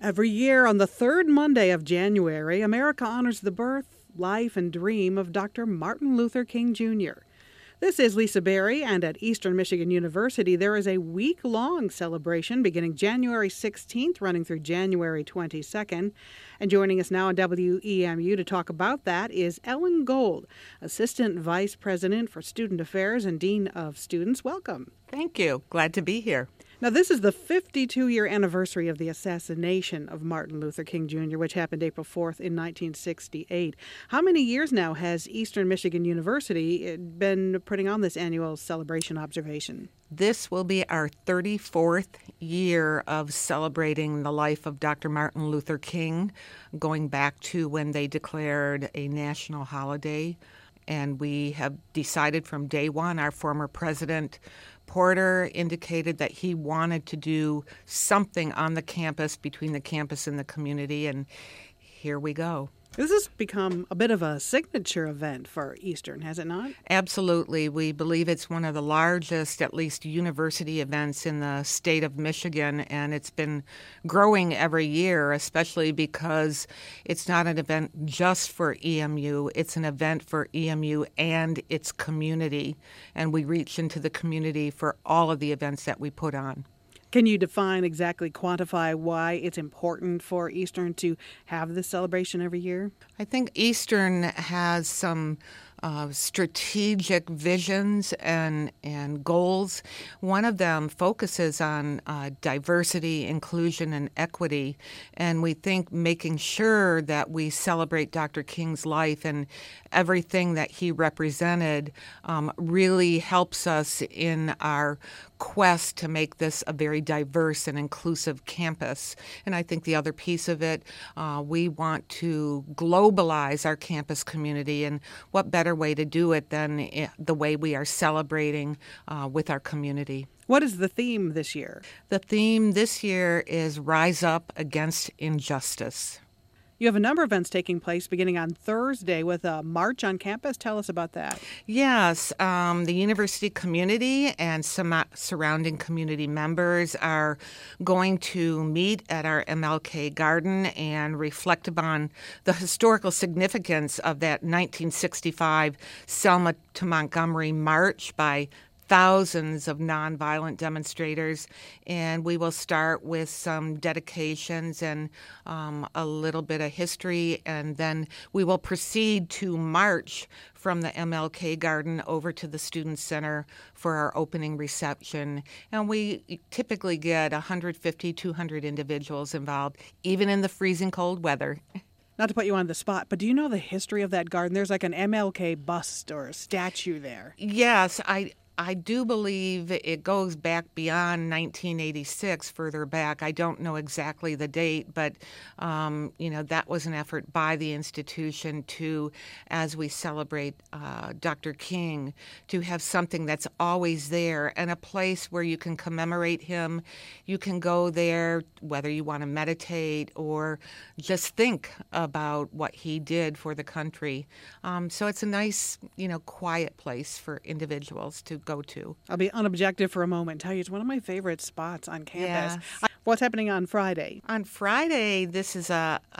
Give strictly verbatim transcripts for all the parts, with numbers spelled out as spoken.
Every year on the third Monday of January, America honors the birth, life, and dream of Doctor Martin Luther King Junior This is Lisa Berry, and at Eastern Michigan University, there is a week-long celebration beginning January sixteenth, running through January twenty-second. And joining us now on W E M U to talk about that is Ellen Gold, Assistant Vice President for Student Affairs and Dean of Students. Welcome. Thank you. Glad to be here. Now, this is the fifty-two-year anniversary of the assassination of Martin Luther King Junior, which happened April fourth in nineteen sixty-eight. How many years now has Eastern Michigan University been putting on this annual celebration observation? This will be our thirty-fourth year of celebrating the life of Doctor Martin Luther King, going back to when they declared a national holiday. And we have decided from day one, our former president, Porter, indicated that he wanted to do something on the campus, between the campus and the community, and here we go. This has become a bit of a signature event for Eastern, has it not? Absolutely. We believe it's one of the largest, at least, university events in the state of Michigan, and it's been growing every year, especially because it's not an event just for E M U. It's an event for E M U and its community, and we reach into the community for all of the events that we put on. Can you define, exactly quantify why it's important for Eastern to have this celebration every year? I think Eastern has some uh, strategic visions and, and goals. One of them focuses on uh, diversity, inclusion, and equity. And we think making sure that we celebrate Doctor King's life and everything that he represented um, really helps us in our quest to make this a very diverse and inclusive campus. And I think the other piece of it, uh, we want to globalize our campus community, and what better way to do it than the way we are celebrating uh, with our community. What is the theme this year? The theme this year is Rise Up Against Injustice. You have a number of events taking place beginning on Thursday with a march on campus. Tell us about that. Yes, um, the university community and some surrounding community members are going to meet at our M L K Garden and reflect upon the historical significance of that nineteen sixty-five Selma to Montgomery march by thousands of nonviolent demonstrators, and we will start with some dedications and um, a little bit of history, and then we will proceed to march from the M L K Garden over to the Student Center for our opening reception. And we typically get one hundred fifty, two hundred individuals involved, even in the freezing cold weather. Not to put you on the spot, but do you know the history of that garden? There's like an M L K bust or a statue there. Yes, I I do believe it goes back beyond nineteen eighty-six, further back. I don't know exactly the date, but, um, you know, that was an effort by the institution to, as we celebrate uh, Doctor King, to have something that's always there and a place where you can commemorate him. You can go there, whether you want to meditate or just think about what he did for the country. Um, so it's a nice, you know, quiet place for individuals to go to. I'll be unobjective for a moment and tell you it's one of my favorite spots on campus. Yes. What's happening on Friday? On Friday, this is a, a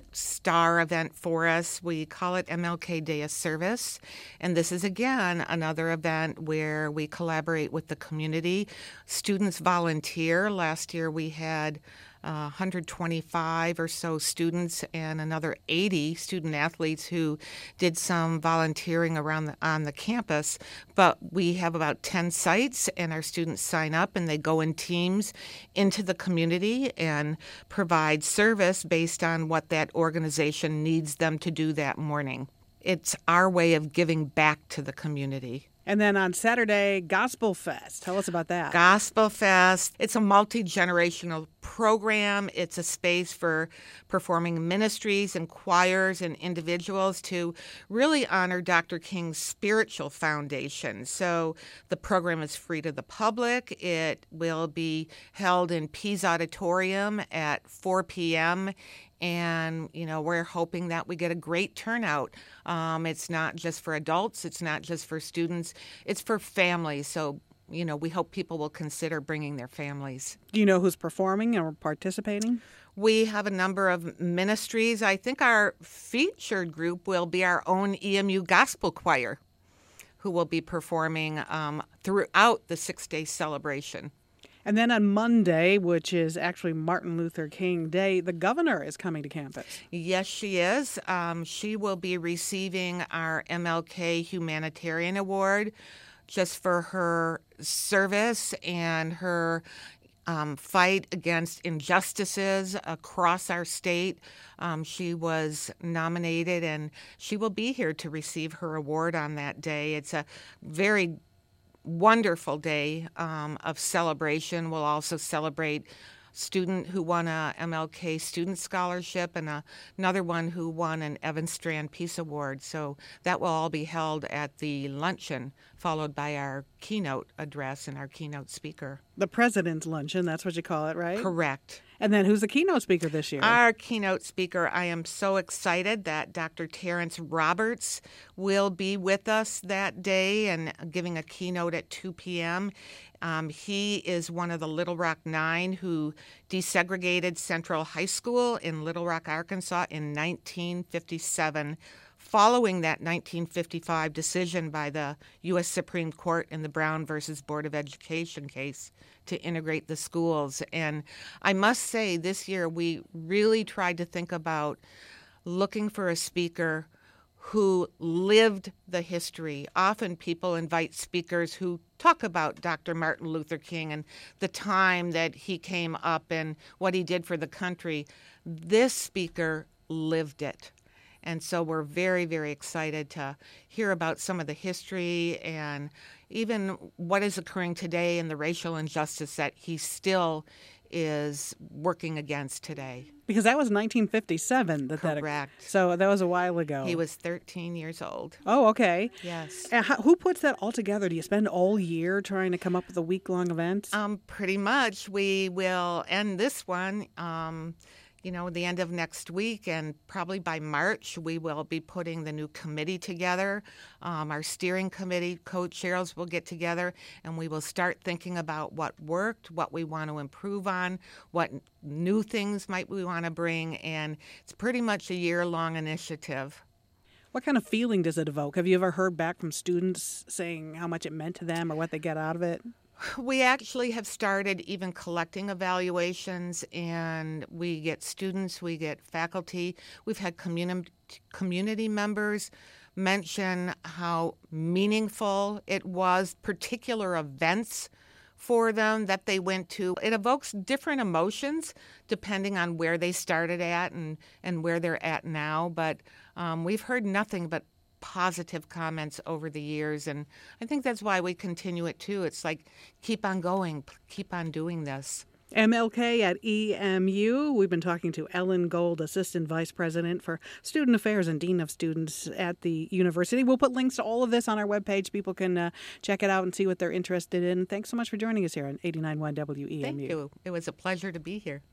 star event for us. We call it M L K Day of Service. And this is, again, another event where we collaborate with the community. Students volunteer. Last year we had Uh, one hundred twenty-five or so students and another eighty student athletes who did some volunteering around the, on the campus. But we have about ten sites, and our students sign up and they go in teams into the community and provide service based on what that organization needs them to do that morning. It's our way of giving back to the community. And then on Saturday, Gospel Fest. Tell us about that. Gospel Fest. It's a multi-generational program. It's a space for performing ministries and choirs and individuals to really honor Doctor King's spiritual foundation. So the program is free to the public. It will be held in Pease Auditorium at four p.m., and, you know, we're hoping that we get a great turnout. Um, it's not just for adults. It's not just for students. It's for families. So, you know, we hope people will consider bringing their families. Do you know who's performing or participating? We have a number of ministries. I think our featured group will be our own E M U Gospel Choir, who will be performing um, throughout the six-day celebration. And then on Monday, which is actually Martin Luther King Day, the governor is coming to campus. Yes, she is. Um, she will be receiving our M L K Humanitarian Award just for her service and her um, fight against injustices across our state. Um, she was nominated, and she will be here to receive her award on that day. It's a very wonderful day um, of celebration. We'll also celebrate student who won a M L K student scholarship and a, another one who won an Evan Strand Peace Award. So that will all be held at the luncheon, followed by our keynote address and our keynote speaker. The President's Luncheon, that's what you call it, right? Correct. And then who's the keynote speaker this year? Our keynote speaker, I am so excited that Doctor Terrence Roberts will be with us that day and giving a keynote at two p.m. Um, he is one of the Little Rock Nine who desegregated Central High School in Little Rock, Arkansas in nineteen fifty-seven, following that nineteen fifty-five decision by the U S Supreme Court in the Brown versus Board of Education case to integrate the schools. And I must say, this year we really tried to think about looking for a speaker who lived the history. Often people invite speakers who talk about Doctor Martin Luther King and the time that he came up and what he did for the country. This speaker lived it. And so we're very, very excited to hear about some of the history and even what is occurring today and the racial injustice that he still is working against today. Because that was nineteen fifty-seven. That Correct. That, so that was a while ago. He was thirteen years old. Oh, okay. Yes. And how, who puts that all together? Do you spend all year trying to come up with a week-long event? Um, pretty much. We will end this one, um, you know, the end of next week, and probably by March we will be putting the new committee together. Um, our steering committee co-chairs will get together, and we will start thinking about what worked, what we want to improve on, what new things might we want to bring, and it's pretty much a year-long initiative. What kind of feeling does it evoke? Have you ever heard back from students saying how much it meant to them or what they get out of it? We actually have started even collecting evaluations, and we get students, we get faculty. We've had communi- community members mention how meaningful it was, particular events for them that they went to. It evokes different emotions depending on where they started at and, and where they're at now, but um, we've heard nothing but positive comments over the years, and I think that's why we continue it too. It's like, keep on going, keep on doing this. M L K at E M U. We've been talking to Ellen Gold, Assistant Vice President for Student Affairs and Dean of Students at the university. We'll put links to all of this on our webpage. People can uh, check it out and see what they're interested in. Thanks so much for joining us here on eighty-nine point one W E M U. Thank you. It was a pleasure to be here.